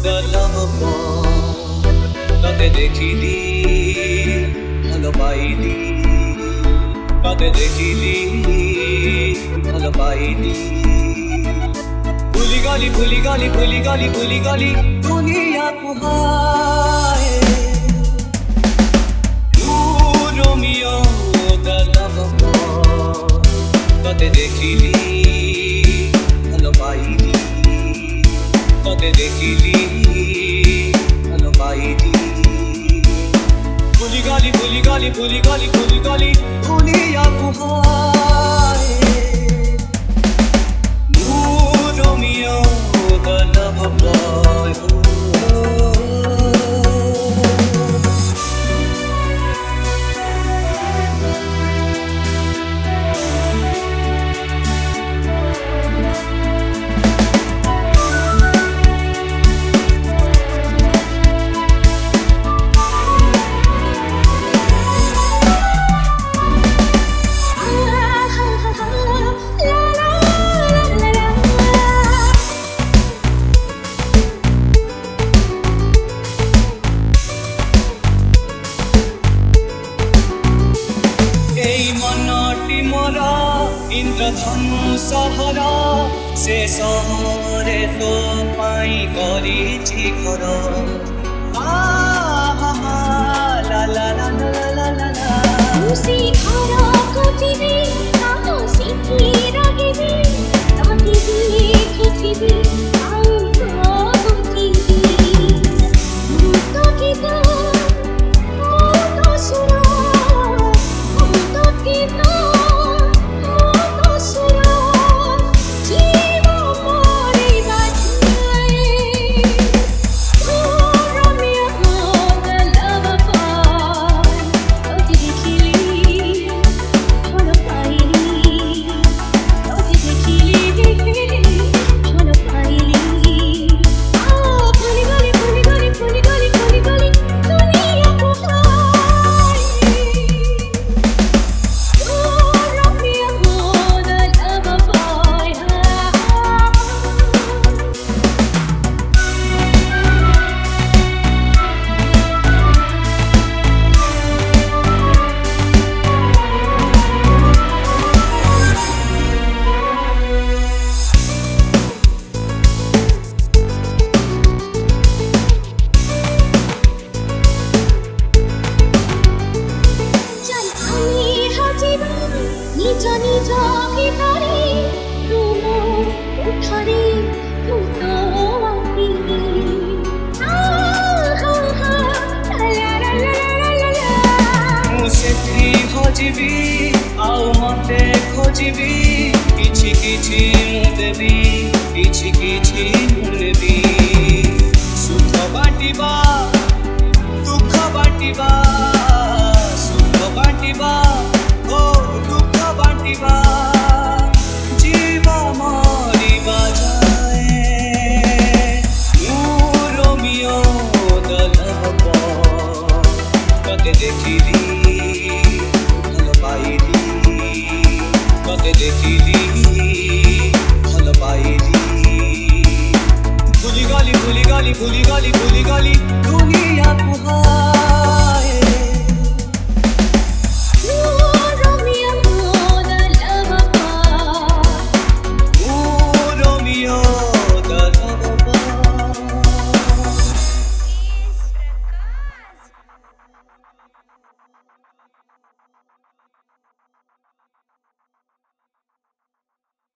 the love তাতে দেখিলি ভালো পাইলি তাতে দেখিলি ভালো পাইলি ভুলি গলি ভুলি গলি ভুলি গলি ভুলি গলি দুনিয়া কুহায় রোমিও the lover তাতে দেখিলি ভালো পাইলি তাতে দেখিলি ভালো পাইলি ভুলি গলি ভুলি গলি ভুলি গলি ভুলি গলি দুনিয়া কুহায় রোমিও the lover boy इंद्रधनु सहरा से सहरे तो पाई करिछि घर ला ला ला ला ला ला ला उसी घर खोजिबी आलो सिखी रागिबी ताके दिए खोजिबी आउ खोजिबी तो गीता तो सुरा तो गीता निज निज भितरे तुम उठरे मुतो आपिली मुझे खोजिबी आउ मते खोजिबी किछि किछि देबी किछि किछि देबी सुख बाटिबा दुख बाटिबा सुख बाटिबा ओ दुख बाटिबा जीवा मरिबा जाए रोमियो the lover তাতে দেখিলি ভালো পাইলি তাতে দেখিলি ভালো পাইলি ভুলি গলি ভুলি গলি ভুলি গলি ভুলি গলি দুনিয়া কুহায়